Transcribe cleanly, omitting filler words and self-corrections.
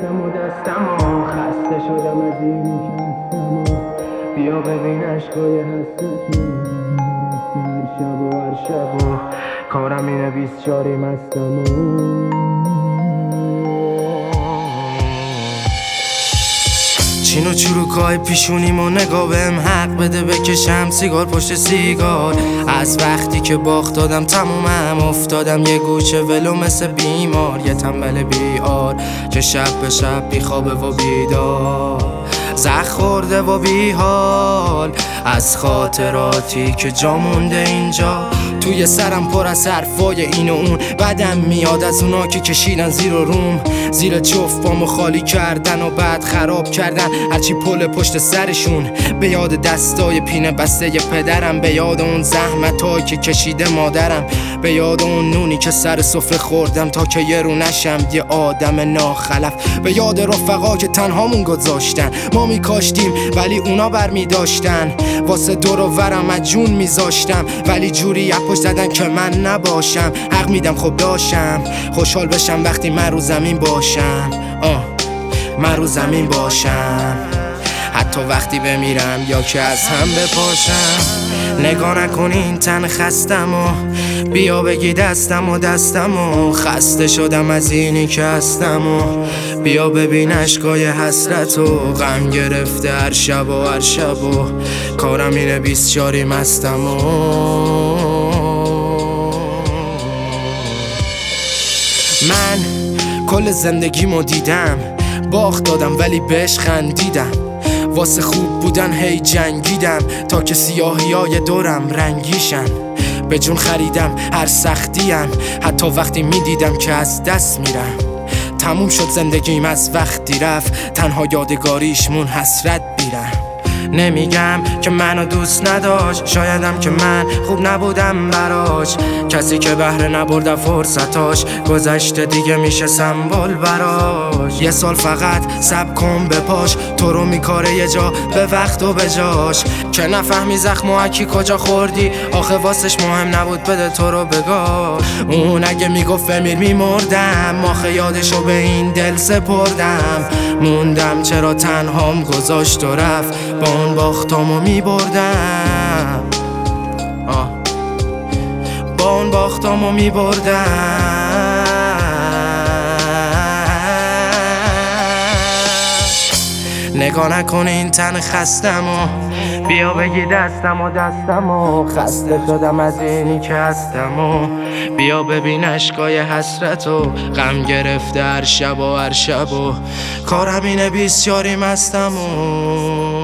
دستم و خسته شدم از اینی که هستم و بیا ببین عشقای هستتو هر شب و هر شب و کارم اینه 24 مستم و چین و چروکای پیشونیمو نگاه بهم حق بده بکشم سیگار پشت سیگار. از وقتی که باخت دادم تمومم افتادم یه گوشه ولو مثل بیمار، یه تنبل بیار که شب به شب بی خوابه و بیدار، زخ خورده و بی حال از خاطراتی که جا مونده اینجا. توی سرم پر از حرفای این و اون، بدم میاد از اونا که کشیدن زیر و روم، زیر جفت بامو خالی کردن و بعد خراب کردن هرچی پل پشت سرشون. به یاد دستای پینه بسته ی پدرم، به یاد اون زحمتایی که کشیده مادرم، به یاد اون نونی که سر سفره خوردم تا که یه رو نشم یه آدم ناخلف، به یاد رفقا که تنهامون گذاشتن. ما میکاشتیم ولی اونا برمی داشتن، واسه دور و ورم از جون میذاشتم ولی جوری پشت زدن که من نباشم. حق میدم خب داشتم خوشحال بشم وقتی من رو زمین باشم، من رو زمین باشم، حتی وقتی بمیرم یا که از هم بپاشم. نگاه نکن این تن خستم و بیا بگی دستم و خسته شدم از اینی که هستم و بیا ببین عشقای حسرت و غم گرفته هر شب و هر شب و کارم اینه 24 مستم و من کل زندگیمو دیدم باخت دادم ولی بهش خندیدم، واسه خوب بودن هی جنگیدم تا که سیاهیای دورم رنگیشن. به جون خریدم هر سختیم حتی وقتی میدیدم که از دست میرم. تموم شد زندگیم از وقتی رفت تنها یادگاریشمون حسرت بیرم. نمیگم که منو دوست نداشت، شایدم که من خوب نبودم براش، کسی که بهره نبرده فرصتاش گذشته دیگه میشه سمبل براش. یه سال فقط صبر کن بپاش، تو رو میکاره یه جا به وقت و به جاش، که نفهمی زخم و اکی کجا خوردی آخه واسش مهم نبود بده تو رو بگاه. اون اگه میگفت بمیر میمردم، آخه یادشو به این دل سپردم، موندم چرا تنهام گذاشت و رفت با اون باختامو میبردم، با اون باختامو میبردم. نگاه نکن این تن خستم و بیا بگی دستم و خسته شدم از اینی که هستم و بیا ببین عشقای حسرت و غم گرفته هر شب و هر شب و کارم اینه 24 مستم و